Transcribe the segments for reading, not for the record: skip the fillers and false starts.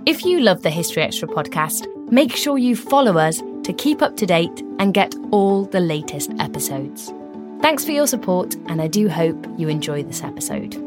If you love the History Extra podcast, make sure you follow us to keep up to date and get all the latest episodes. Thanks for your support, and I do hope you enjoy this episode.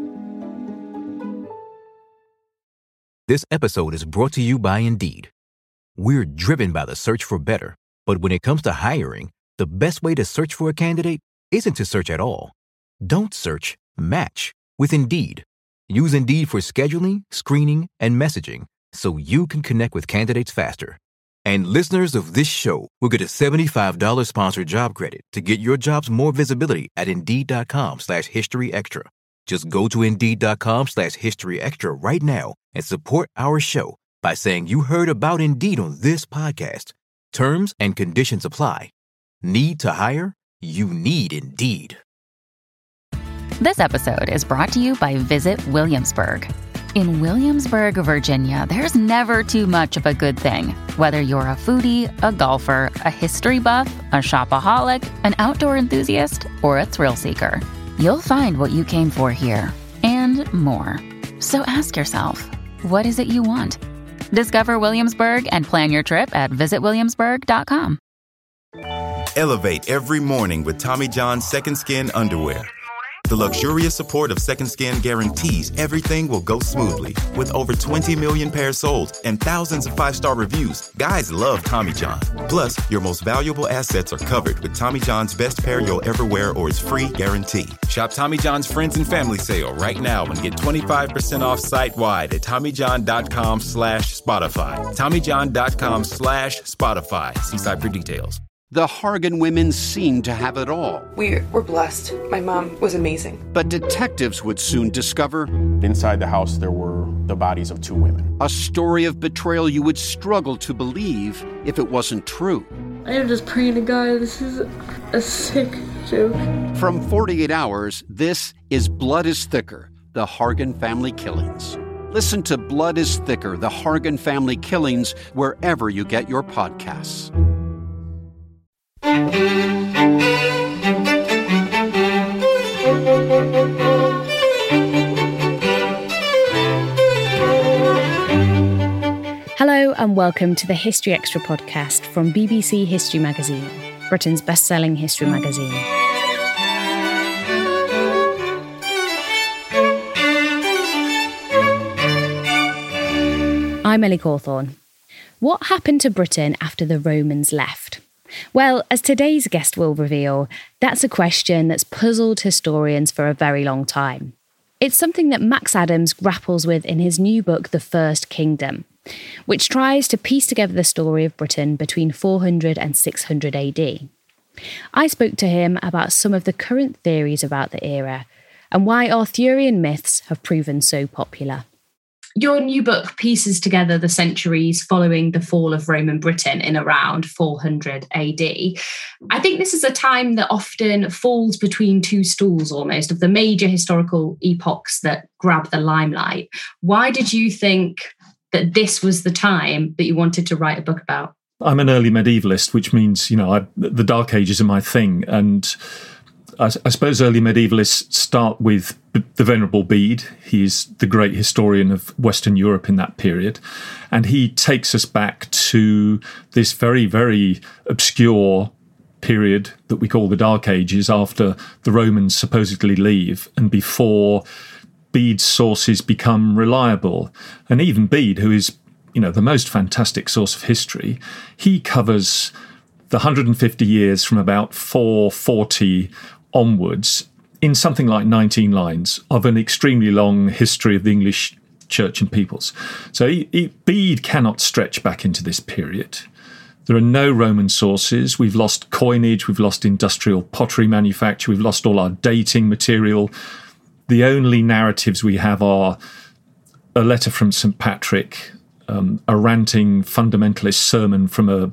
This episode is brought to you by Indeed. We're driven by the search for better, but when it comes to hiring, the best way to search for a candidate isn't to search at all. Don't search, match with Indeed. Use Indeed for scheduling, screening, and messaging so you can connect with candidates faster. And listeners of this show will get a $75 sponsored job credit to get your jobs more visibility at Indeed.com/HistoryExtra. Just go to Indeed.com/HistoryExtra right now and support our show by saying you heard about Indeed on this podcast. Terms and conditions apply. Need to hire? You need Indeed. This episode is brought to you by Visit Williamsburg. In Williamsburg, Virginia, there's never too much of a good thing. Whether you're a foodie, a golfer, a history buff, a shopaholic, an outdoor enthusiast, or a thrill seeker, you'll find what you came for here and more. So ask yourself, what is it you want? Discover Williamsburg and plan your trip at visitwilliamsburg.com. Elevate every morning with Tommy John's Second Skin underwear. The luxurious support of Second Skin guarantees everything will go smoothly. With over 20 million pairs sold and thousands of 5-star reviews, guys love Tommy John. Plus, your most valuable assets are covered with Tommy John's best pair you'll ever wear or its free guarantee. Shop Tommy John's Friends and Family Sale right now and get 25% off site-wide at TommyJohn.com/Spotify. TommyJohn.com/Spotify. See site for details. The Hargan women seemed to have it all. We were blessed. My mom was amazing. But detectives would soon discover inside the house there were the bodies of 2 women. A story of betrayal you would struggle to believe if it wasn't true. I am just praying to God, this is a sick joke. From 48 Hours, this is Blood is Thicker, the Hargan Family Killings. Listen to Blood is Thicker, the Hargan Family Killings, wherever you get your podcasts. Hello and welcome to the History Extra podcast from BBC History Magazine, Britain's best-selling history magazine. I'm Ellie Cawthorne. What happened to Britain after the Romans left? Well, as today's guest will reveal, that's a question that's puzzled historians for a very long time. It's something that Max Adams grapples with in his new book, The First Kingdom, which tries to piece together the story of Britain between 400 and 600 AD. I spoke to him about some of the current theories about the era and why Arthurian myths have proven so popular. Your new book pieces together the centuries following the fall of Roman Britain in around 400 AD. I think this is a time that often falls between two stools almost of the major historical epochs that grab the limelight. Why did you think that this was the time that you wanted to write a book about? I'm an early medievalist, which means, the Dark Ages are my thing. And I suppose early medievalists start with the Venerable Bede. He's the great historian of Western Europe in that period. And he takes us back to this very, very obscure period that we call the Dark Ages after the Romans supposedly leave and before Bede's sources become reliable. And even Bede, who is, the most fantastic source of history, he covers the 150 years from about 440 onwards in something like 19 lines of an extremely long history of the English church and peoples. So Bede cannot stretch back into this period. There are no Roman sources. We've lost coinage. We've lost industrial pottery manufacture. We've lost all our dating material. The only narratives we have are a letter from St. Patrick, a ranting fundamentalist sermon from a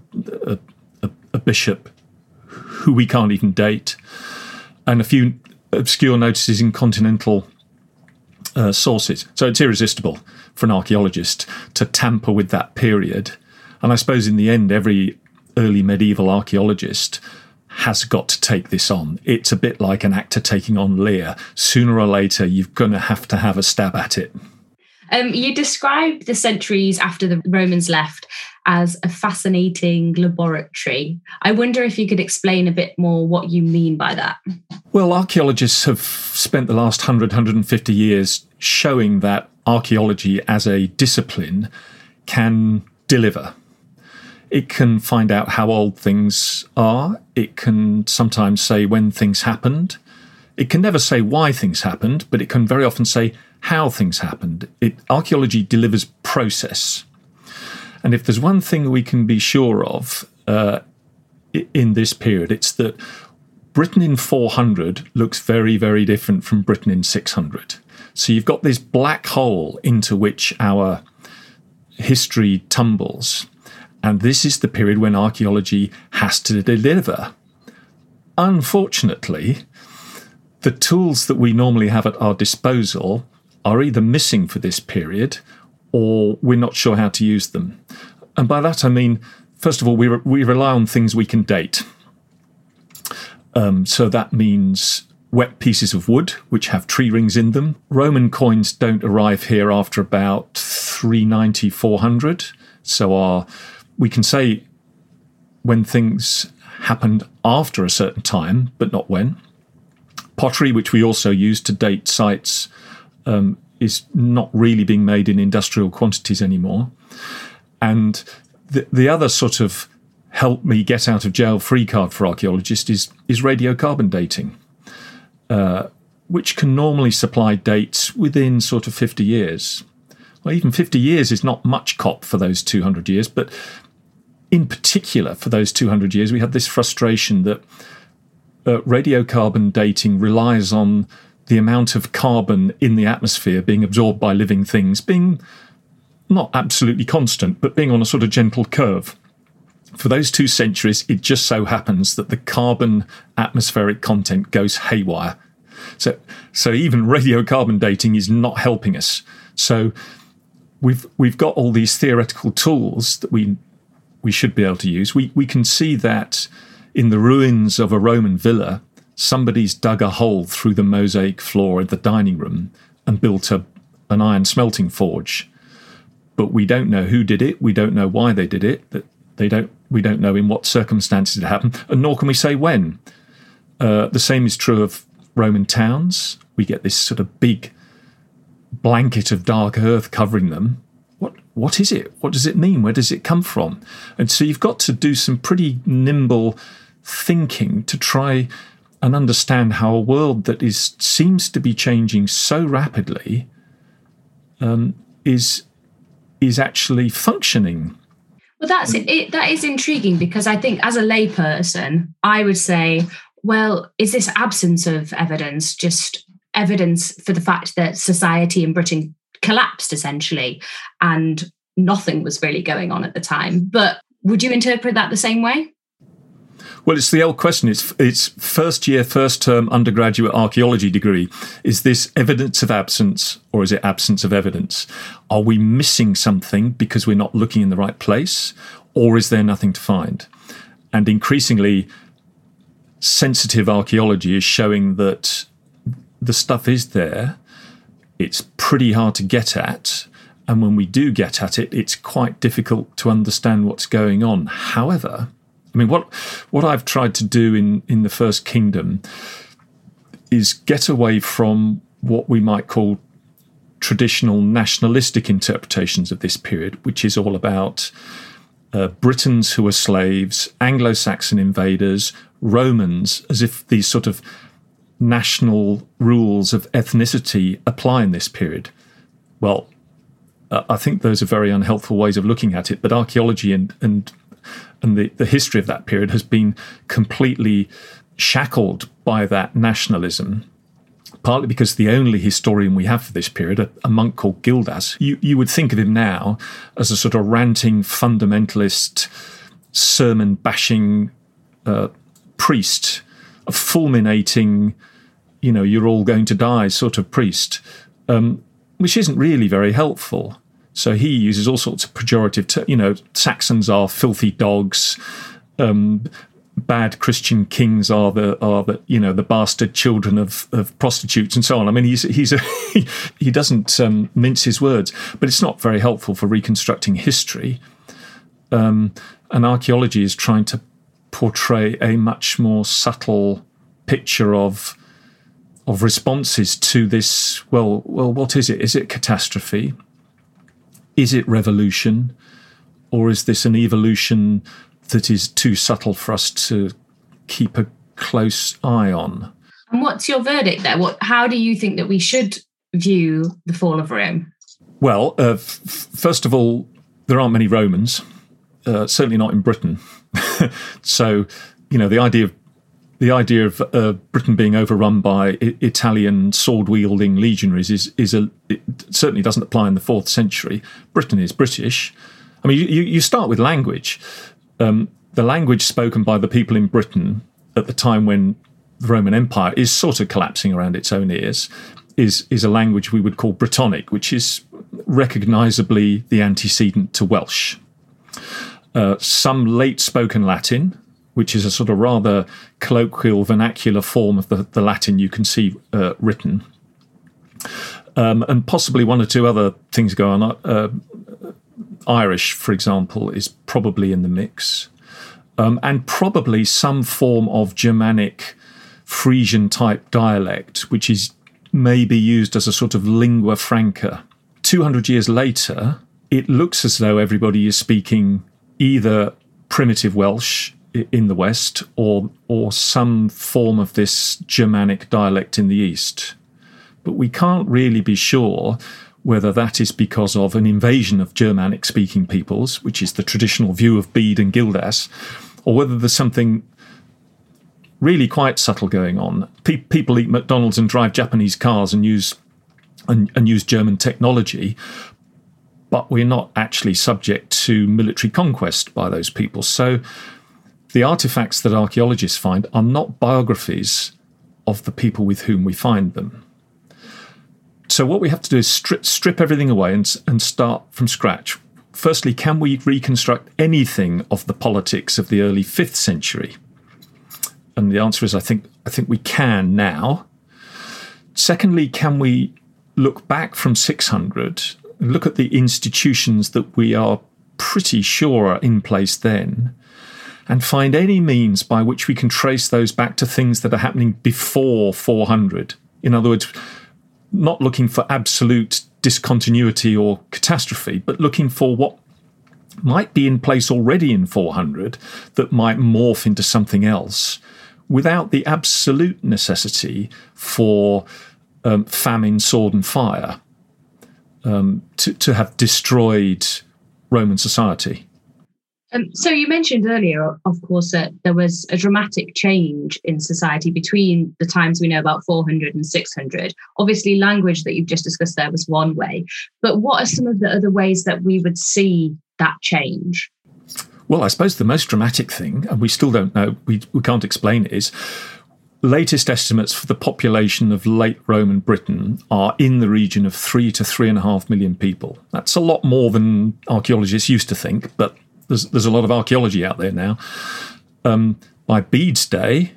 bishop who we can't even date, and a few obscure notices in continental sources. So it's irresistible for an archaeologist to tamper with that period. And I suppose in the end, every early medieval archaeologist has got to take this on. It's a bit like an actor taking on Lear. Sooner or later, you're going to have a stab at it. You described the centuries after the Romans left as a fascinating laboratory. I wonder if you could explain a bit more what you mean by that. Well, archaeologists have spent the last 150 years showing that archaeology as a discipline can deliver. It can find out how old things are. It can sometimes say when things happened. It can never say why things happened, but it can very often say how things happened. Archaeology delivers process. And if there's one thing we can be sure of in this period, it's that Britain in 400 looks very, very different from Britain in 600. So you've got this black hole into which our history tumbles. And this is the period when archaeology has to deliver. Unfortunately, the tools that we normally have at our disposal are either missing for this period or we're not sure how to use them. And by that I mean, first of all, we rely on things we can date. So that means wet pieces of wood, which have tree rings in them. Roman coins don't arrive here after about 390, 400. So we can say when things happened after a certain time, but not when. Pottery, which we also use to date sites, is not really being made in industrial quantities anymore. And the other sort of help me get out of jail free card for archaeologists is radiocarbon dating, which can normally supply dates within sort of 50 years. Well, even 50 years is not much cop for those 200 years, but in particular for those 200 years, we had this frustration that radiocarbon dating relies on the amount of carbon in the atmosphere being absorbed by living things being not absolutely constant, but being on a sort of gentle curve. For those 2 centuries, it just so happens that the carbon atmospheric content goes haywire. So even radiocarbon dating is not helping us. So we've got all these theoretical tools that we should be able to use. We can see that in the ruins of a Roman villa, somebody's dug a hole through the mosaic floor of the dining room and built an iron smelting forge. But we don't know who did it. We don't know why they did it. We don't know in what circumstances it happened, and nor can we say when. The same is true of Roman towns. We get this sort of big blanket of dark earth covering them. What is it? What does it mean? Where does it come from? And so you've got to do some pretty nimble thinking to try and understand how a world that seems to be changing so rapidly is actually functioning. Well, that is intriguing, because I think as a layperson, I would say, well, is this absence of evidence just evidence for the fact that society in Britain collapsed essentially and nothing was really going on at the time? But would you interpret that the same way? Well, it's the old question. It's first year, first term undergraduate archaeology degree. Is this evidence of absence, or is it absence of evidence? Are we missing something because we're not looking in the right place, or is there nothing to find? And increasingly, sensitive archaeology is showing that the stuff is there. It's pretty hard to get at. And when we do get at it, it's quite difficult to understand what's going on. However, I mean, what I've tried to do in the First Kingdom is get away from what we might call traditional nationalistic interpretations of this period, which is all about Britons who are slaves, Anglo-Saxon invaders, Romans, as if these sort of national rules of ethnicity apply in this period. Well, I think those are very unhelpful ways of looking at it, but archaeology and the history of that period has been completely shackled by that nationalism, partly because the only historian we have for this period, a monk called Gildas, you would think of him now as a sort of ranting fundamentalist, sermon-bashing priest, a fulminating, you're all going to die sort of priest, which isn't really very helpful. So he uses all sorts of pejorative, Saxons are filthy dogs, bad Christian kings are the bastard children of prostitutes and so on. I mean, he doesn't mince his words, but it's not very helpful for reconstructing history. And archaeology is trying to portray a much more subtle picture of responses to this. Well, what is it? Is it catastrophe? Is it revolution? Or is this an evolution that is too subtle for us to keep a close eye on? And what's your verdict there? How do you think that we should view the fall of Rome? Well, first of all, there aren't many Romans, certainly not in Britain. So, the idea of Britain being overrun by Italian sword-wielding legionaries it certainly doesn't apply in the 4th century. Britain is British. I mean, you start with language. The language spoken by the people in Britain at the time when the Roman Empire is sort of collapsing around its own ears is a language we would call Brittonic, which is recognisably the antecedent to Welsh. Some late-spoken Latin, which is a sort of rather colloquial vernacular form of the Latin you can see written. And possibly one or two other things go on. Irish, for example, is probably in the mix. And probably some form of Germanic Frisian-type dialect, which is maybe used as a sort of lingua franca. 200 years later, it looks as though everybody is speaking either primitive Welsh in the West or some form of this Germanic dialect in the East. But we can't really be sure whether that is because of an invasion of Germanic-speaking peoples, which is the traditional view of Bede and Gildas, or whether there's something really quite subtle going on. People eat McDonald's and drive Japanese cars and use German technology, but we're not actually subject to military conquest by those people. So the artifacts that archaeologists find are not biographies of the people with whom we find them. So what we have to do is strip everything away and start from scratch. Firstly, can we reconstruct anything of the politics of the early 5th century? And the answer is I think we can now. Secondly, can we look back from 600 and look at the institutions that we are pretty sure are in place then, and find any means by which we can trace those back to things that are happening before 400? In other words, not looking for absolute discontinuity or catastrophe, but looking for what might be in place already in 400 that might morph into something else without the absolute necessity for famine, sword and fire to have destroyed Roman society. So you mentioned earlier, of course, that there was a dramatic change in society between the times we know about 400 and 600. Obviously, language that you've just discussed there was one way. But what are some of the other ways that we would see that change? Well, I suppose the most dramatic thing, and we still don't know, we can't explain it, is latest estimates for the population of late Roman Britain are in the region of 3 to 3.5 million people. That's a lot more than archaeologists used to think, but there's a lot of archaeology out there now. By Bede's day,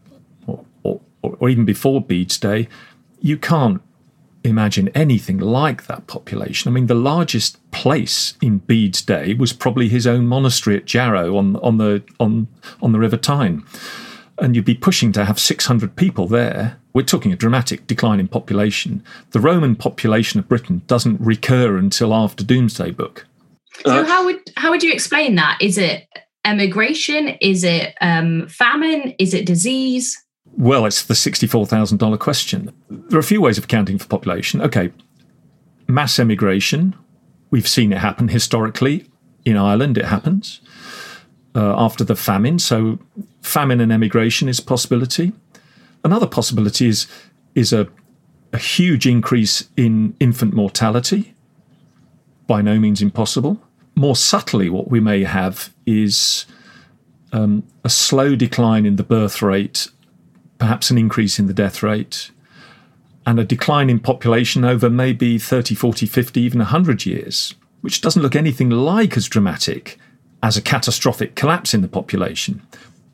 or even before Bede's day, you can't imagine anything like that population. I mean, the largest place in Bede's day was probably his own monastery at Jarrow on the River Tyne, and you'd be pushing to have 600 people there. We're talking a dramatic decline in population. The Roman population of Britain doesn't recur until after Domesday Book. So how would you explain that? Is it emigration? Is it famine? Is it disease? Well, it's the $64,000 question. There are a few ways of accounting for population. Okay, mass emigration. We've seen it happen historically. In Ireland, it happens after the famine. So famine and emigration is a possibility. Another possibility is a huge increase in infant mortality. By no means impossible. More subtly, what we may have is a slow decline in the birth rate, perhaps an increase in the death rate, and a decline in population over maybe 30, 40, 50, even 100 years, which doesn't look anything like as dramatic as a catastrophic collapse in the population.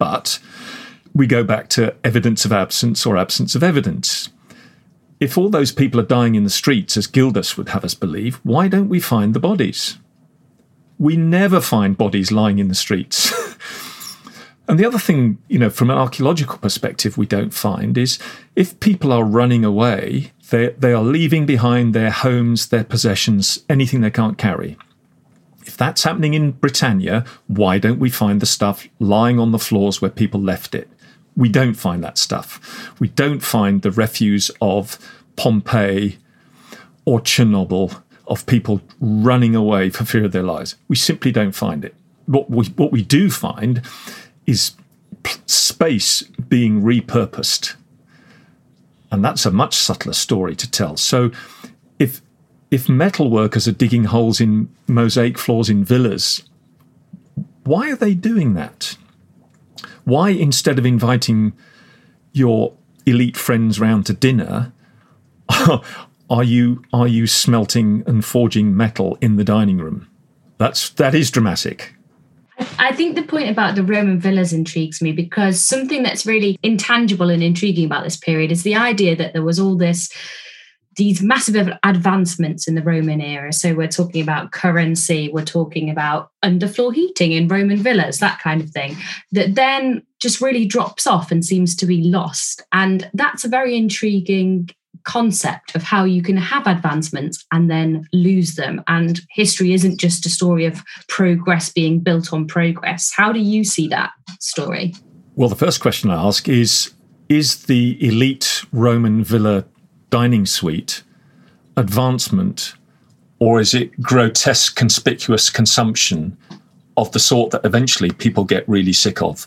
But we go back to evidence of absence or absence of evidence. If all those people are dying in the streets, as Gildas would have us believe, why don't we find the bodies? We never find bodies lying in the streets. And the other thing, from an archaeological perspective, we don't find is if people are running away, they are leaving behind their homes, their possessions, anything they can't carry. If that's happening in Britannia, why don't we find the stuff lying on the floors where people left it? We don't find that stuff. We don't find the refuse of Pompeii or Chernobyl, of people running away for fear of their lives. We simply don't find it. What we do find is space being repurposed. And that's a much subtler story to tell. So if metal workers are digging holes in mosaic floors in villas, why are they doing that? Why, instead of inviting your elite friends round to dinner, are you smelting and forging metal in the dining room? That is dramatic. I think the point about the Roman villas intrigues me, because something that's really intangible and intriguing about this period is the idea that there was all these massive advancements in the Roman era. So we're talking about currency, we're talking about underfloor heating in Roman villas, that kind of thing, that then just really drops off and seems to be lost. And that's a very intriguing concept of how you can have advancements and then lose them. And history isn't just a story of progress being built on progress. How do you see that story? Well, the first question I ask is the elite Roman villa dining suite advancement, or is it grotesque, conspicuous consumption of the sort that eventually people get really sick of?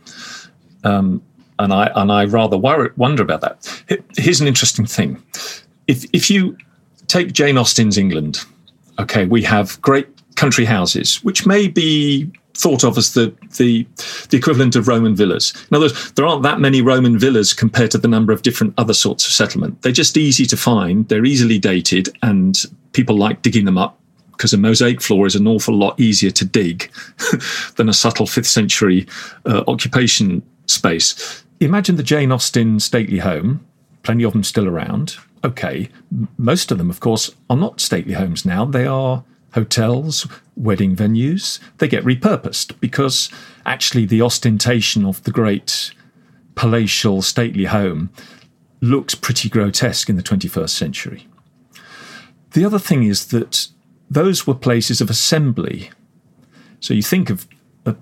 And I rather wonder about that. Here's an interesting thing. If you take Jane Austen's England, okay, we have great country houses, which may be thought of as the equivalent of Roman villas. In other words, there aren't that many Roman villas compared to the number of different other sorts of settlement. They're just easy to find. They're easily dated, and people like digging them up because a mosaic floor is an awful lot easier to dig than a subtle 5th century occupation space. Imagine the Jane Austen stately home, plenty of them still around. Okay, most of them, of course, are not stately homes now. They are hotels, wedding venues. They get repurposed because actually the ostentation of the great palatial stately home looks pretty grotesque in the 21st century. The other thing is that those were places of assembly. So you think of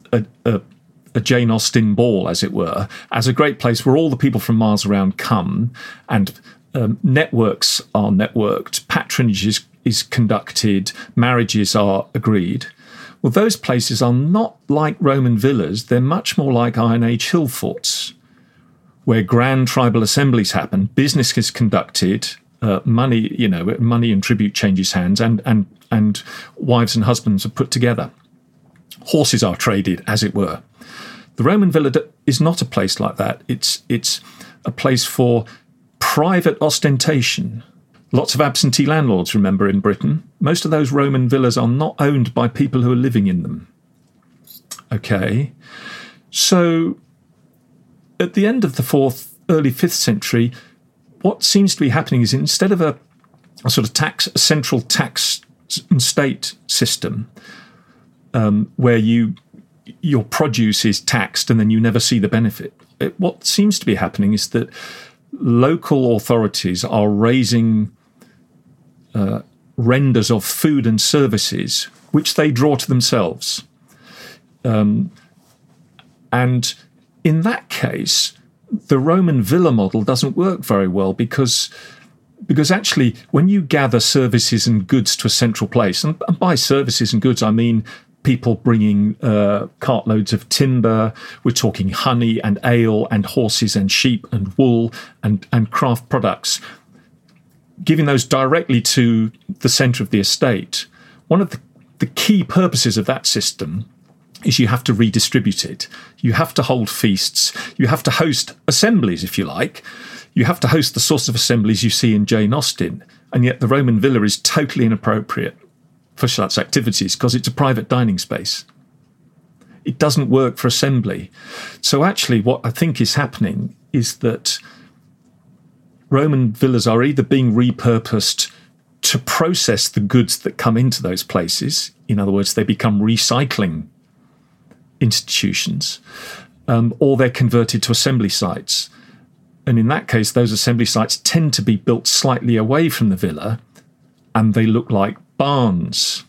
a Jane Austen ball, as it were, as a great place where all the people from miles around come, and networks are networked, patronage is conducted, marriages are agreed. Well, those places are not like Roman villas. They're much more like Iron Age hill forts, where grand tribal assemblies happen, business is conducted, money and tribute changes hands, and wives and husbands are put together. Horses are traded, as it were. The Roman villa is not a place like that. It's a place for private ostentation. Lots of absentee landlords, remember, in Britain. Most of those Roman villas are not owned by people who are living in them. Okay. So at the end of the 4th, early 5th century, what seems to be happening is instead of a sort of a central tax and state system, where your produce is taxed and then you never see the benefit. What seems to be happening is that local authorities are raising renders of food and services, which they draw to themselves. And in that case, the Roman villa model doesn't work very well because actually when you gather services and goods to a central place, and by services and goods I mean people bringing cartloads of timber, we're talking honey and ale and horses and sheep and wool and craft products, giving those directly to the centre of the estate. One of the key purposes of that system is you have to redistribute it. You have to hold feasts. You have to host assemblies, if you like. You have to host the sorts of assemblies you see in Jane Austen, and yet the Roman villa is totally inappropriate for such activities because it's a private dining space. It doesn't work for assembly. So actually what I think is happening is that Roman villas are either being repurposed to process the goods that come into those places. In other words, they become recycling institutions, or they're converted to assembly sites. And in that case, those assembly sites tend to be built slightly away from the villa, and they look like barns.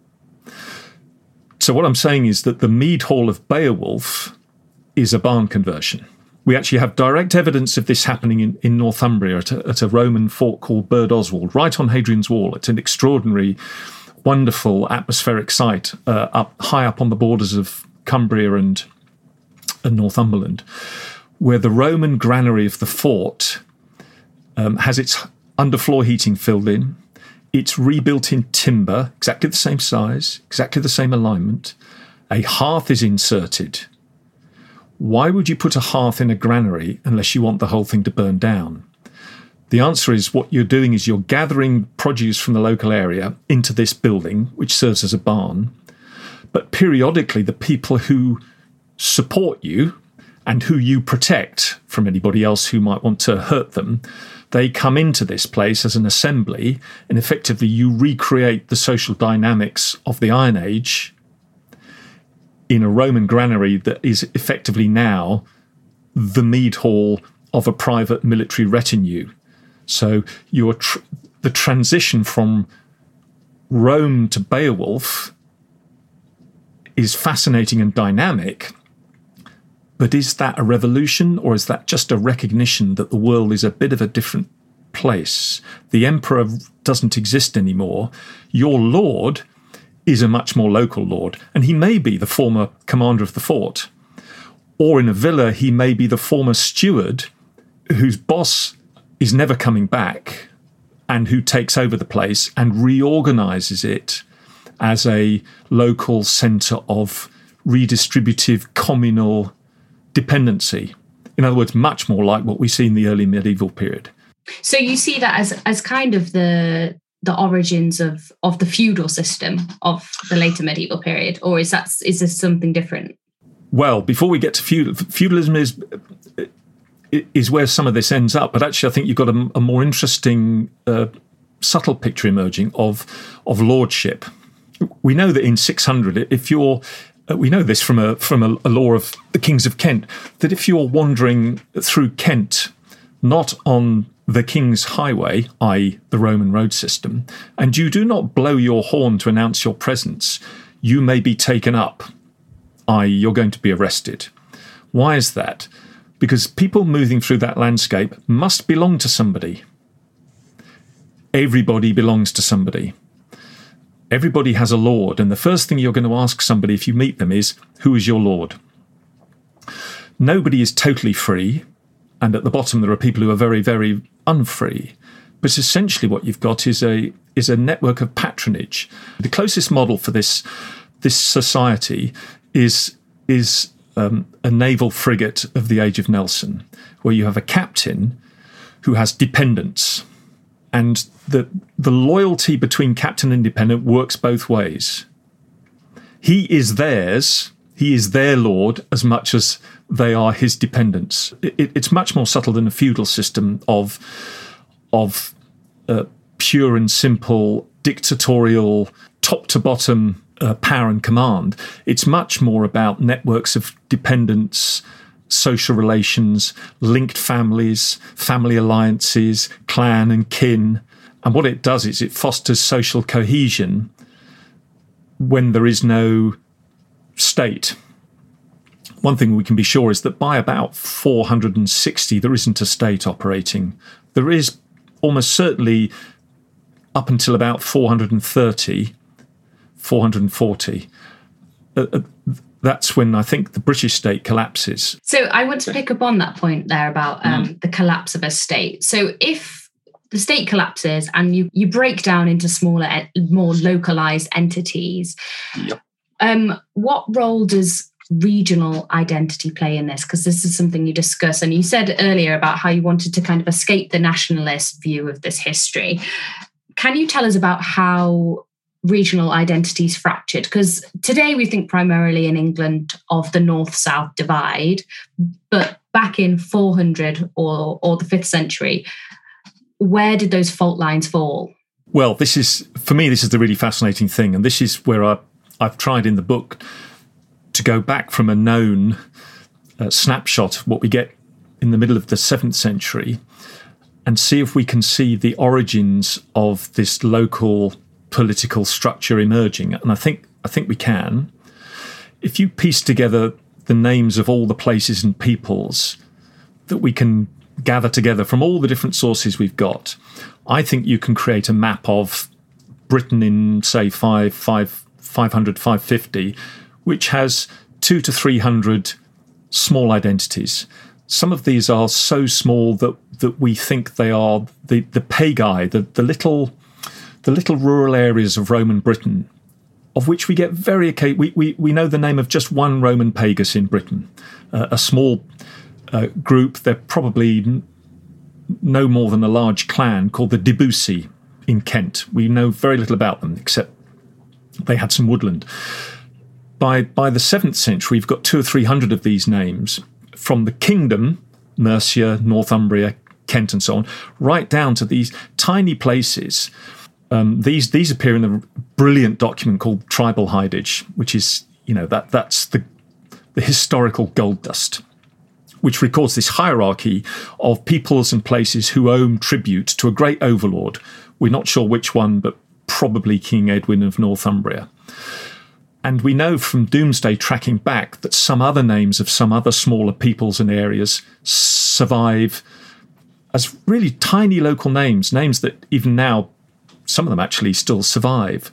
So what I'm saying is that the Mead Hall of Beowulf is a barn conversion. We actually have direct evidence of this happening in Northumbria at a Roman fort called Burd Oswald, right on Hadrian's Wall. It's an extraordinary, wonderful atmospheric site high up on the borders of Cumbria and Northumberland, where the Roman granary of the fort has its underfloor heating filled in. It's rebuilt in timber, exactly the same size, exactly the same alignment. A hearth is inserted. Why would you put a hearth in a granary unless you want the whole thing to burn down? The answer is what you're doing is you're gathering produce from the local area into this building, which serves as a barn. But periodically, the people who support you and who you protect from anybody else who might want to hurt them, they come into this place as an assembly, and effectively you recreate the social dynamics of the Iron Age in a Roman granary that is effectively now the mead hall of a private military retinue. So the transition from Rome to Beowulf is fascinating and dynamic, but is that a revolution, or is that just a recognition that the world is a bit of a different place? The emperor doesn't exist anymore. Your lord is a much more local lord, and he may be the former commander of the fort. Or in a villa, he may be the former steward whose boss is never coming back and who takes over the place and reorganises it as a local centre of redistributive communal dependency. In other words, much more like what we see in the early medieval period. So you see that as kind of the origins of the feudal system of the later medieval period, or is this something different? Well, before we get to feudalism is where some of this ends up, but actually I think you've got a more interesting subtle picture emerging of lordship. We know that in 600, we know this from a law of the kings of Kent, that if you're wandering through Kent, not on the King's Highway, i.e. the Roman road system, and you do not blow your horn to announce your presence, you may be taken up, i.e. you're going to be arrested. Why is that? Because people moving through that landscape must belong to somebody. Everybody belongs to somebody. Everybody has a lord, and the first thing you're going to ask somebody if you meet them is, who is your lord? Nobody is totally free, and at the bottom there are people who are very, very unfree. But essentially what you've got is a network of patronage. The closest model for this society is a naval frigate of the Age of Nelson, where you have a captain who has dependents. And the loyalty between captain and dependent works both ways. He is theirs, he is their lord as much as they are his dependents. It's much more subtle than a feudal system of pure and simple dictatorial top to bottom power and command. It's much more about networks of dependence, social relations, linked families, family alliances, clan and kin. And what it does is it fosters social cohesion when there is no state. One thing we can be sure is that by about 460, there isn't a state operating. There is almost certainly up until about 430, 440. That's when I think the British state collapses. So I want to pick up on that point there about the collapse of a state. So if the state collapses and you break down into smaller, more localized entities, what role does regional identity play in this? Because this is something you discuss, and you said earlier about how you wanted to kind of escape the nationalist view of this history. Can you tell us about how regional identities fractured? Because today we think primarily in England of the north-south divide, but back in 400 or the 5th century, where did those fault lines fall? Well, this is the really fascinating thing, and this is where I've tried in the book to go back from a known snapshot of what we get in the middle of the 7th century and see if we can see the origins of this local political structure emerging. And I think we can. If you piece together the names of all the places and peoples that we can gather together from all the different sources we've got, I think you can create a map of Britain in, say, 500, 550, which has 200 to 300 small identities. Some of these are so small that we think they are the pagi, the little rural areas of Roman Britain, of which we get we know the name of just one Roman pagus in Britain, a small group. They're probably no more than a large clan called the Debussy in Kent. We know very little about them except they had some woodland. By the 7th century, we've got 200 or 300 of these names from the kingdom, Mercia, Northumbria, Kent, and so on, right down to these tiny places. These appear in a brilliant document called Tribal Hidage, which is, that's the historical gold dust, which records this hierarchy of peoples and places who owe tribute to a great overlord. We're not sure which one, but probably King Edwin of Northumbria. And we know from Domesday tracking back that some other names of some other smaller peoples and areas survive as really tiny local names that even now, some of them actually still survive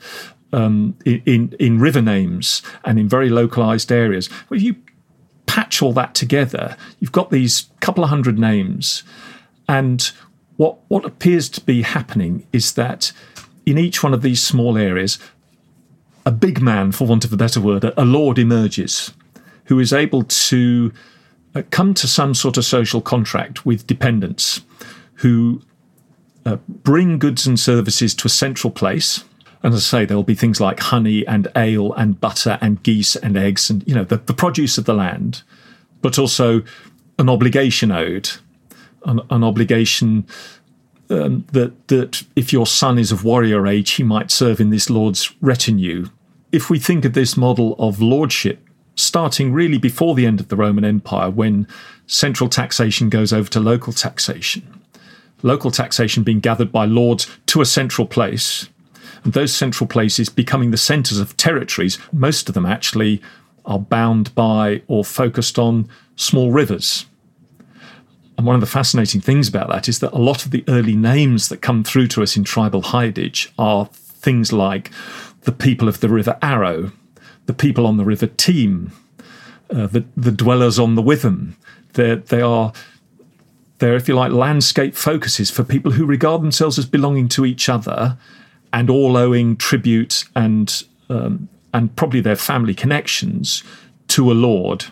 in river names and in very localised areas. Well, if you patch all that together, you've got these couple of hundred names. And what appears to be happening is that in each one of these small areas, a big man, for want of a better word, a lord emerges who is able to come to some sort of social contract with dependents who bring goods and services to a central place. And as I say, there'll be things like honey and ale and butter and geese and eggs and, the produce of the land, but also an obligation owed, an obligation that if your son is of warrior age, he might serve in this lord's retinue. If we think of this model of lordship starting really before the end of the Roman Empire, when central taxation goes over to local taxation being gathered by lords to a central place, and those central places becoming the centres of territories, most of them actually are bound by or focused on small rivers. And one of the fascinating things about that is that a lot of the early names that come through to us in Tribal Hidage are things like the people of the River Arrow, the people on the River Teme, the dwellers on the Witham. They're, if you like, landscape focuses for people who regard themselves as belonging to each other and all owing tribute and probably their family connections to a lord.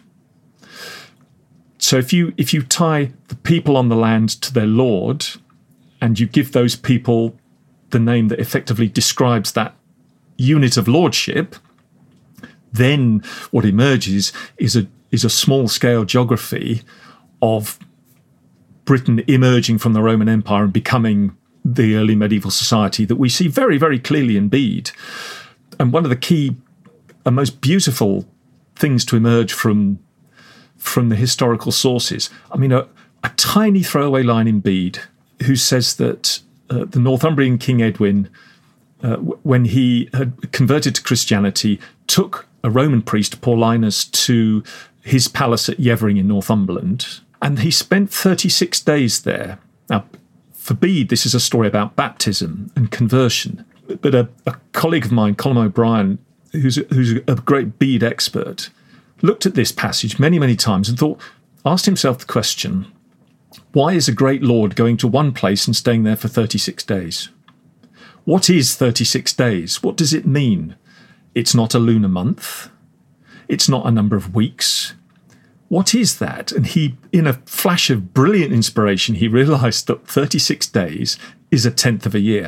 So if you tie the people on the land to their lord and you give those people the name that effectively describes that unit of lordship, then what emerges is a small-scale geography of Britain emerging from the Roman Empire and becoming the early medieval society that we see very, very clearly in Bede. And one of the key and most beautiful things to emerge from the historical sources, a tiny throwaway line in Bede who says that the Northumbrian King Edwin, when he had converted to Christianity, took a Roman priest, Paulinus, to his palace at Yevering in Northumberland, and he spent 36 days there. Now, for Bede, this is a story about baptism and conversion. But a colleague of mine, Colm O'Brien, who's a great Bede expert, looked at this passage many, many times and asked himself the question, why is a great lord going to one place and staying there for 36 days? What is 36 days? What does it mean? It's not a lunar month. It's not a number of weeks. What is that? And he, in a flash of brilliant inspiration, he realised that 36 days is a tenth of a year.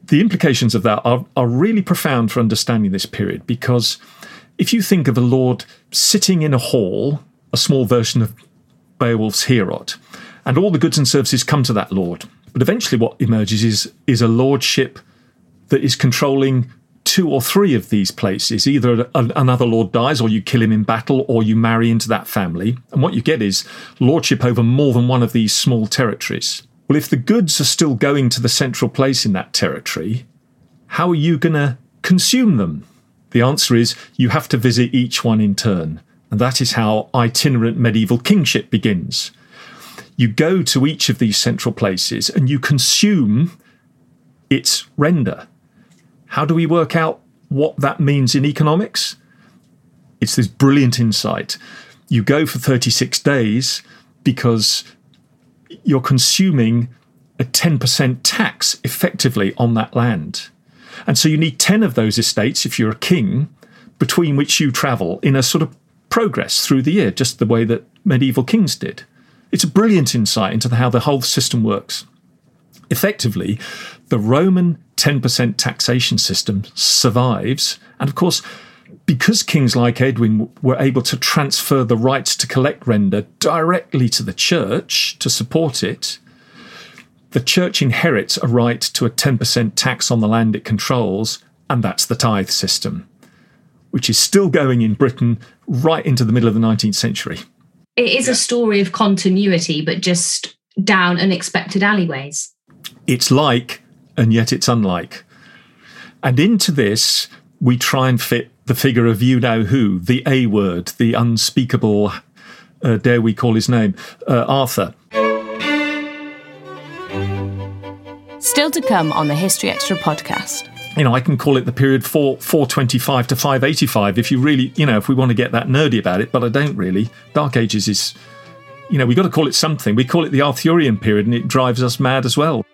the implications of that are really profound for understanding this period, because if you think of a lord sitting in a hall, a small version of Beowulf's Heorot, and all the goods and services come to that lord, but eventually what emerges is a lordship that is controlling 2 or 3 of these places. Either another lord dies, or you kill him in battle, or you marry into that family. And what you get is lordship over more than one of these small territories. Well, if the goods are still going to the central place in that territory, how are you going to consume them? The answer is you have to visit each one in turn. And that is how itinerant medieval kingship begins. You go to each of these central places and you consume its render. How do we work out what that means in economics? It's this brilliant insight. You go for 36 days because you're consuming a 10% tax effectively on that land. And so you need 10 of those estates, if you're a king, between which you travel in a sort of progress through the year, just the way that medieval kings did. It's a brilliant insight into how the whole system works. Effectively, the Roman 10% taxation system survives. And of course, because kings like Edwin were able to transfer the rights to collect render directly to the church to support it, the church inherits a right to a 10% tax on the land it controls, and that's the tithe system, which is still going in Britain right into the middle of the 19th century. It is a story of continuity, but just down unexpected alleyways. It's like, and yet it's unlike. And into this, we try and fit the figure of you know who, the A word, the unspeakable, dare we call his name, Arthur. Still to come on the History Extra podcast. I can call it the period 425 to 585 if you really, if we want to get that nerdy about it, but I don't really. Dark Ages is, we've got to call it something. We call it the Arthurian period, and it drives us mad as well.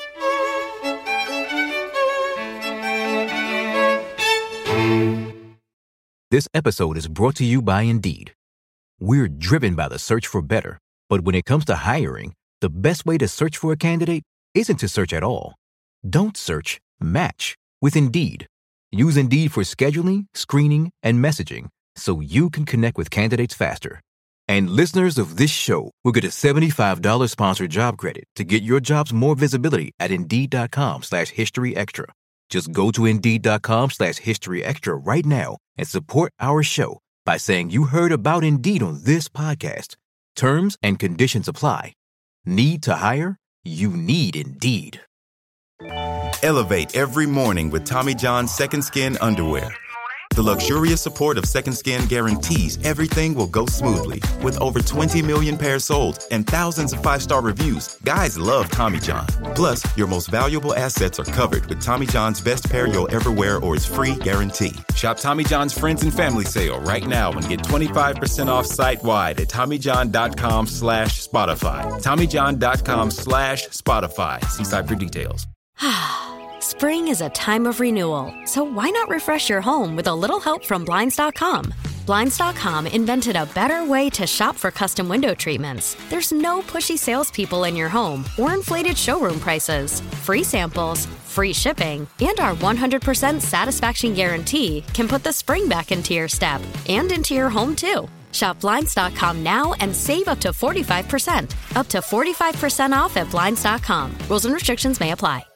This episode is brought to you by Indeed. We're driven by the search for better, but when it comes to hiring, the best way to search for a candidate isn't to search at all. Don't search, match with Indeed. Use Indeed for scheduling, screening, and messaging so you can connect with candidates faster. And listeners of this show will get a $75 sponsored job credit to get your jobs more visibility at Indeed.com/HistoryExtra. Just go to Indeed.com/HistoryExtra right now and support our show by saying you heard about Indeed on this podcast. Terms and conditions apply. Need to hire? You need Indeed. Elevate every morning with Tommy John's Second Skin underwear. The luxurious support of Second Skin guarantees everything will go smoothly. With over 20 million pairs sold and thousands of 5-star reviews, guys love Tommy John. Plus, your most valuable assets are covered with Tommy John's best pair you'll ever wear or its free guarantee. Shop Tommy John's Friends and Family Sale right now and get 25% off site-wide at TommyJohn.com/Spotify. TommyJohn.com/Spotify. See site for details. Spring is a time of renewal, so why not refresh your home with a little help from Blinds.com? Blinds.com invented a better way to shop for custom window treatments. There's no pushy salespeople in your home or inflated showroom prices. Free samples, free shipping, and our 100% satisfaction guarantee can put the spring back into your step and into your home, too. Shop Blinds.com now and save up to 45%. Up to 45% off at Blinds.com. Rules and restrictions may apply.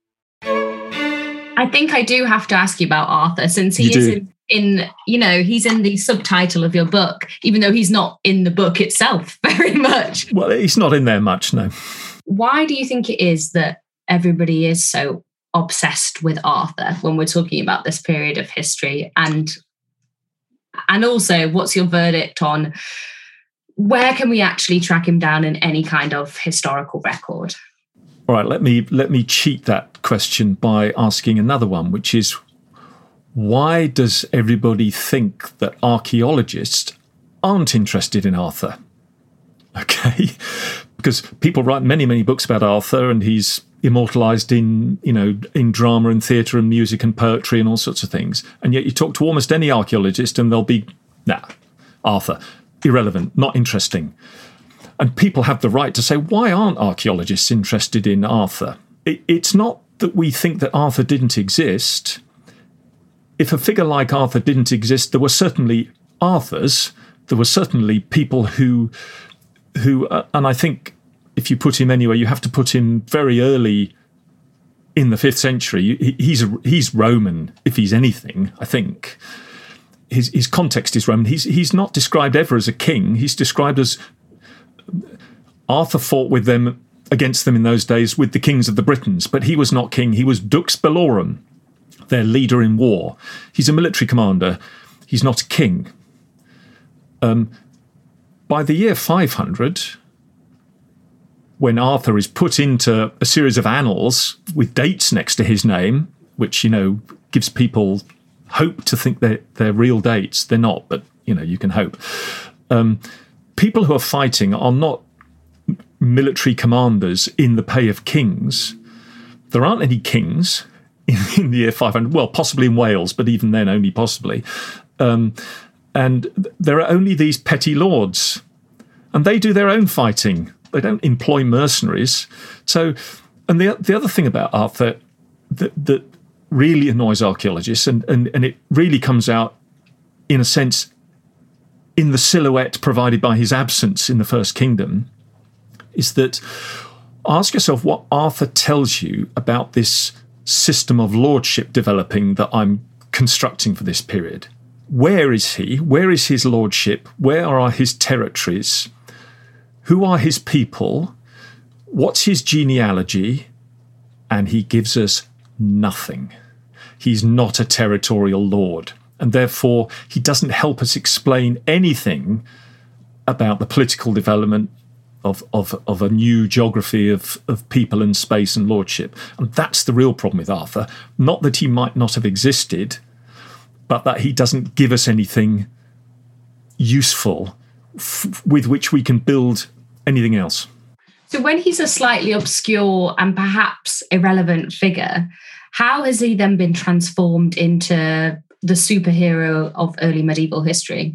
I think I do have to ask you about Arthur, since he is he's in the subtitle of your book, even though he's not in the book itself very much. Well, he's not in there much, no. Why do you think it is that everybody is so obsessed with Arthur when we're talking about this period of history? And also, what's your verdict on where can we actually track him down in any kind of historical record? All right, let me cheat that question by asking another one, which is, why does everybody think that archaeologists aren't interested in Arthur? Okay, because people write many, many books about Arthur, and he's immortalized in drama and theatre and music and poetry and all sorts of things. And yet you talk to almost any archaeologist and they'll be, Arthur, irrelevant, not interesting. And people have the right to say, why aren't archaeologists interested in Arthur? It's not that we think that Arthur didn't exist, if a figure like Arthur didn't exist, there were certainly Arthurs. There were certainly people who, and I think if you put him anywhere, you have to put him very early in the 5th century. He's Roman, if he's anything, I think. His context is Roman. He's not described ever as a king. He's described as Arthur fought against them in those days with the kings of the Britons, but he was not king. He was Dux Bellorum, their leader in war. He's a military commander. He's not a king. By the year 500, when Arthur is put into a series of annals with dates next to his name, which, gives people hope to think they're real dates. They're not, but, you can hope. People who are fighting are not military commanders in the pay of kings. There aren't any kings in the year 500. Well, possibly in Wales, but even then only possibly. And there are only these petty lords, and they do their own fighting. They don't employ mercenaries. So, and the other thing about Arthur that really annoys archaeologists, and it really comes out, in a sense, in the silhouette provided by his absence in the First Kingdom, is that ask yourself what Arthur tells you about this system of lordship developing that I'm constructing for this period. Where is he? Where is his lordship? Where are his territories? Who are his people? What's his genealogy? And he gives us nothing. He's not a territorial lord, and therefore he doesn't help us explain anything about the political development of a new geography of people and space and lordship. And that's the real problem with Arthur. Not that he might not have existed, but that he doesn't give us anything useful with which we can build anything else. So when he's a slightly obscure and perhaps irrelevant figure, how has he then been transformed into the superhero of early medieval history?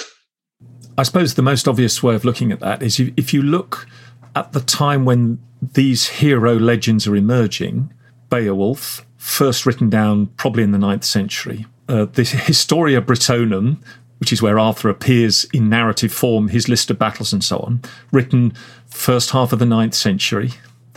I suppose the most obvious way of looking at that is if you look at the time when these hero legends are emerging, Beowulf, first written down probably in the 9th century, the Historia Britonum, which is where Arthur appears in narrative form, his list of battles and so on, written first half of the 9th century.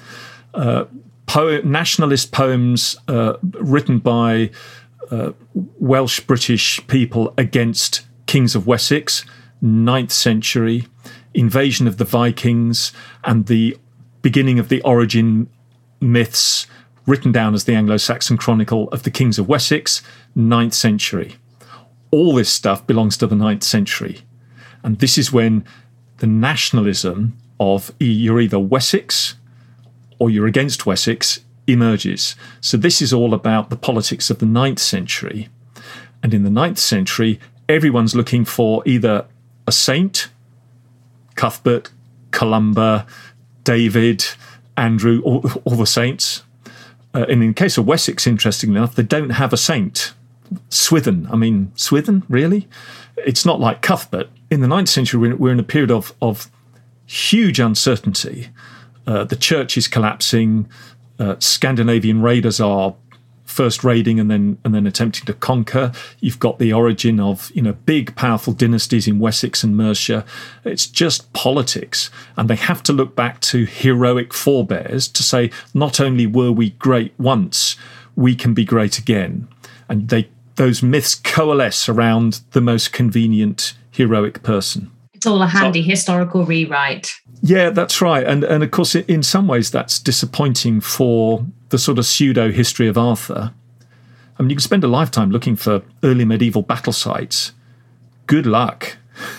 Nationalist poems written by Welsh-British people against kings of Wessex, 9th century. Invasion of the Vikings and the beginning of the origin myths, written down as the Anglo-Saxon Chronicle of the Kings of Wessex, 9th century. All this stuff belongs to the 9th century. And this is when the nationalism of you're either Wessex or you're against Wessex emerges. So this is all about the politics of the 9th century. And in the 9th century, everyone's looking for either a saint, Cuthbert, Columba, David, Andrew, all the saints. And in the case of Wessex, interestingly enough, they don't have a saint. Swithin, really? It's not like Cuthbert. In the 9th century, we're in a period of huge uncertainty. The church is collapsing. Scandinavian raiders are first raiding and then attempting to conquer. You've got the origin of big, powerful dynasties in Wessex and Mercia. It's just politics, and they have to look back to heroic forebears to say not only were we great once, we can be great again. And those myths coalesce around the most convenient heroic person. It's all a handy historical rewrite. Yeah, that's right. And of course, in some ways, that's disappointing for the sort of pseudo-history of Arthur. I mean, you can spend a lifetime looking for early medieval battle sites. Good luck.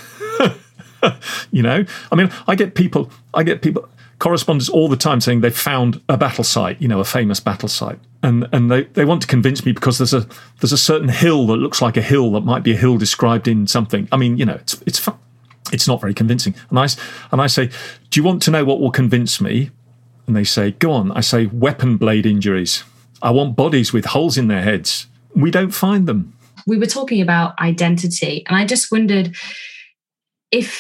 I get people, correspondents all the time saying they've found a battle site, a famous battle site. And they want to convince me because there's a certain hill that looks like a hill that might be a hill described in something. I mean, it's fun. It's not very convincing. And I say, do you want to know what will convince me? And they say, go on. I say, weapon blade injuries. I want bodies with holes in their heads. We don't find them. We were talking about identity, and I just wondered if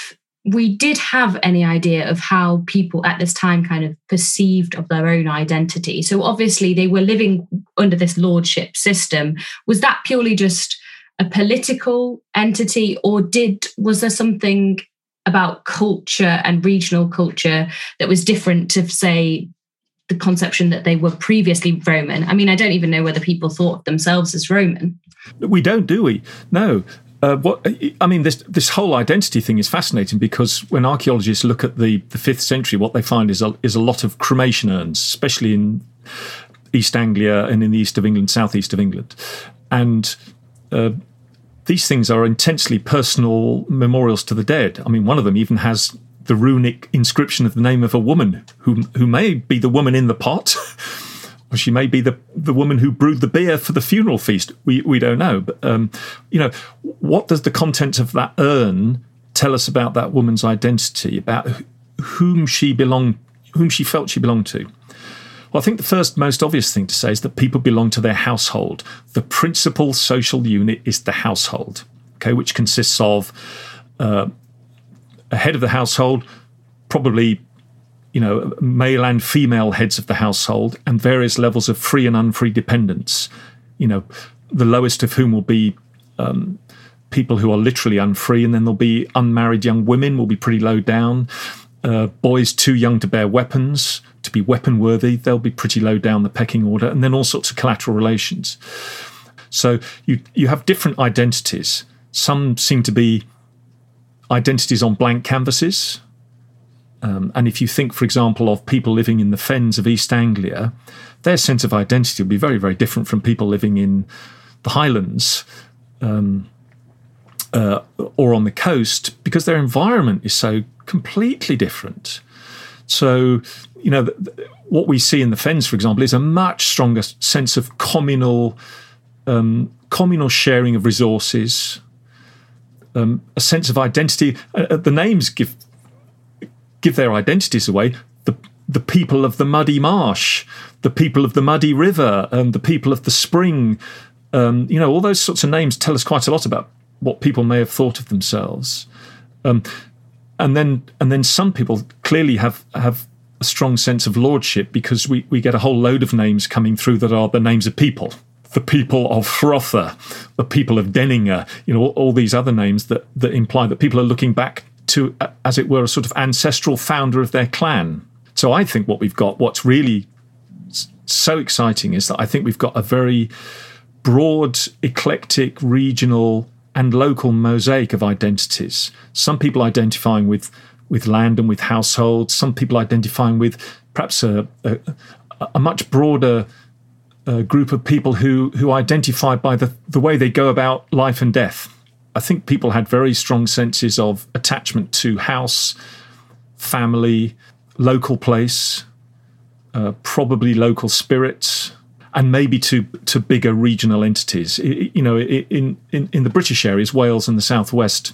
we did have any idea of how people at this time kind of perceived of their own identity. So obviously they were living under this lordship system. Was that purely just a political entity, or was there something about culture and regional culture that was different to, say, the conception that they were previously Roman? I mean, I don't even know whether people thought of themselves as Roman. We don't, do we? No. This whole identity thing is fascinating, because when archaeologists look at the 5th century, what they find is a lot of cremation urns, especially in East Anglia and in the east of England, southeast of England. And these things are intensely personal memorials to the dead. I mean, one of them even has the runic inscription of the name of a woman who may be the woman in the pot, or she may be the woman who brewed the beer for the funeral feast. We don't know. But, what does the content of that urn tell us about that woman's identity, about whom she felt she belonged to? Well, I think the first most obvious thing to say is that people belong to their household. The principal social unit is the household, okay, which consists of a head of the household, probably, male and female heads of the household, and various levels of free and unfree dependents. The lowest of whom will be people who are literally unfree, and then there'll be unmarried young women, will be pretty low down. Boys too young to bear weapons, to be weapon worthy, they'll be pretty low down the pecking order, and then all sorts of collateral relations. So you have different identities. Some seem to be identities on blank canvases. And if you think, for example, of people living in the fens of East Anglia, their sense of identity will be very, very different from people living in the Highlands or on the coast, because their environment is so completely different. So, what we see in the fens, for example, is a much stronger sense of communal sharing of resources, a sense of identity. The names give their identities away. The people of the muddy marsh, the people of the muddy river, the people of the spring. All those sorts of names tell us quite a lot about what people may have thought of themselves. And then some people clearly have a strong sense of lordship, because we get a whole load of names coming through that are the names of people. The people of Hrotha, the people of Denninger, all these other names that imply that people are looking back to, as it were, a sort of ancestral founder of their clan. So I think what's really so exciting is that I think we've got a very broad, eclectic, regional and local mosaic of identities. Some people identifying with land and with household, some people identifying with perhaps a much broader group of people who identify by the way they go about life and death. I think people had very strong senses of attachment to house, family, local place, probably local spirits, and maybe to bigger regional entities. In the British areas, Wales and the southwest,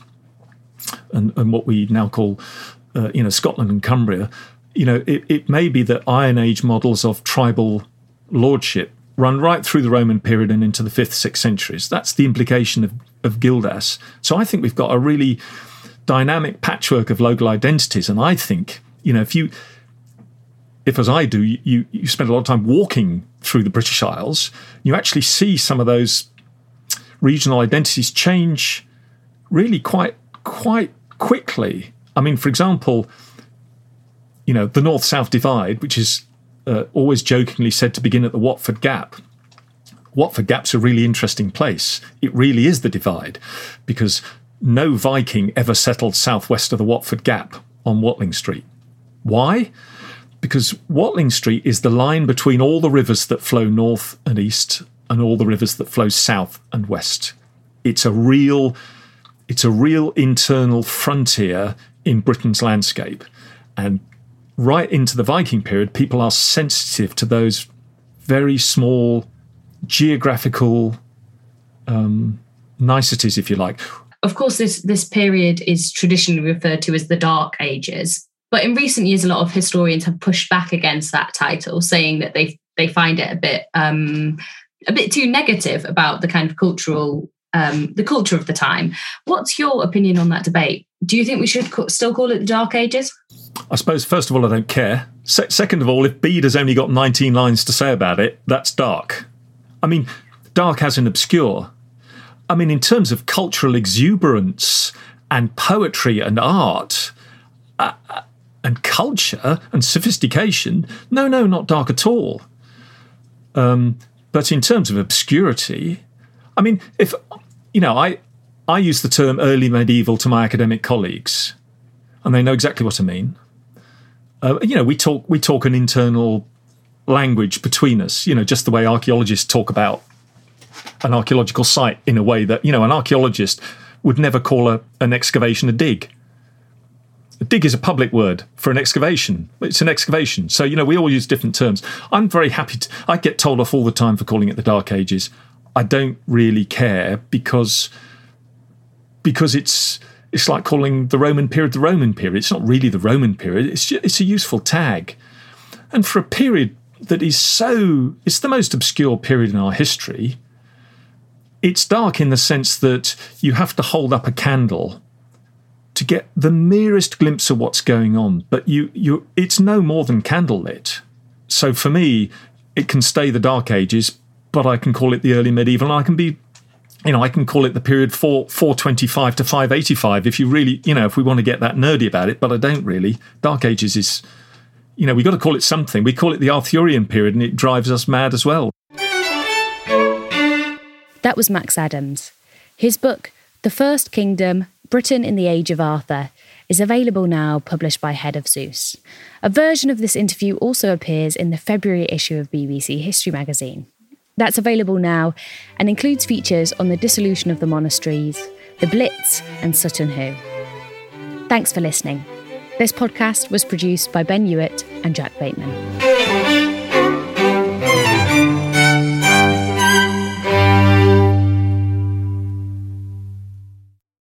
and what we now call Scotland and Cumbria, it may be that Iron Age models of tribal lordship run right through the Roman period and into the 5th, 6th centuries. That's the implication of Gildas. So I think we've got a really dynamic patchwork of local identities. And I think, if as I do, you spend a lot of time walking through the British Isles, you actually see some of those regional identities change really quite quickly. I mean, for example, the North-South divide, which is always jokingly said to begin at the Watford Gap. Watford Gap's a really interesting place. It really is the divide, because no Viking ever settled southwest of the Watford Gap on Watling Street. Why? Because Watling Street is the line between all the rivers that flow north and east and all the rivers that flow south and west. It's a real internal frontier in Britain's landscape. And right into the Viking period, people are sensitive to those very small geographical niceties, if you like. Of course, this period is traditionally referred to as the Dark Ages. But in recent years, a lot of historians have pushed back against that title, saying that they find it a bit too negative about the kind of cultural the culture of the time. What's your opinion on that debate? Do you think we should still call it the Dark Ages? I suppose, first of all, I don't care. Second of all, if Bede has only got 19 lines to say about it, that's dark. I mean, dark as in obscure. I mean, in terms of cultural exuberance and poetry and art and culture and sophistication, no, not dark at all. But in terms of obscurity, I mean, if, you know, I use the term early medieval to my academic colleagues, and they know exactly what I mean. You know, we talk an internal language between us, you know, just the way archaeologists talk about an archaeological site in a way that, you know, an archaeologist would never call an excavation a dig. A dig is a public word for an excavation. It's an excavation. So, you know, we all use different terms. I'm very happy I get told off all the time for calling it the Dark Ages. I don't really care because it's like calling the Roman period the Roman period. It's not really the Roman period. It's a useful tag. And for a period that is it's the most obscure period in our history, it's dark in the sense that you have to hold up a candle to get the merest glimpse of what's going on. But it's no more than candlelit. So for me, it can stay the Dark Ages, but I can call it the early medieval, and I can call it the period 425 to 585 if you really, you know, if we want to get that nerdy about it, but I don't really. Dark Ages is, you know, we've got to call it something. We call it the Arthurian period, and it drives us mad as well. That was Max Adams. His book, The First Kingdom, Britain in the Age of Arthur, is available now, published by Head of Zeus. A version of this interview also appears in the February issue of BBC History magazine. That's available now and includes features on the dissolution of the monasteries, the Blitz and Sutton Hoo. Thanks for listening. This podcast was produced by Ben Hewitt and Jack Bateman.